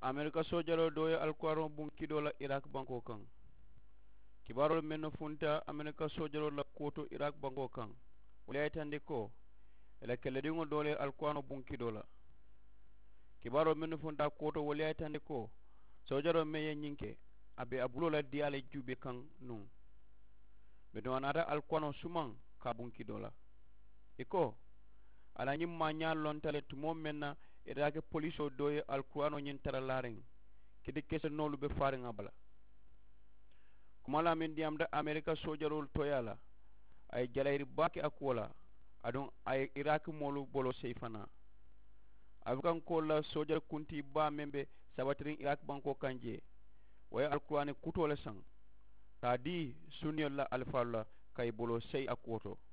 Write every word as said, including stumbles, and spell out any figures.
America sojaro doye alkwaro bunkido la Iraq banko kan kibarol men funta America sojaro la koto Iraq banko kan wala tande ko ela kele dingo dole alkwano bunkido la kibarol men funta koto wala tande ko sojaro meye nyinke abe abulo la diale jube kan nun be don ada alkwano suman ka bunkido la iko ala nyim ma nyaal lon tale tumo menna e daake police o doye alquran o nyin tara laren kidi kese nolu be faare ngabala kuma la min diam da america sojarol toyala ay jalayri baki akola adon ay iraq molu bolo seyfana afgan ko la sojar kunti ba membe sabatrin iraq banko kanje way alquran kutole sang tadi sunniyalla alfalla kay bolo sey akoto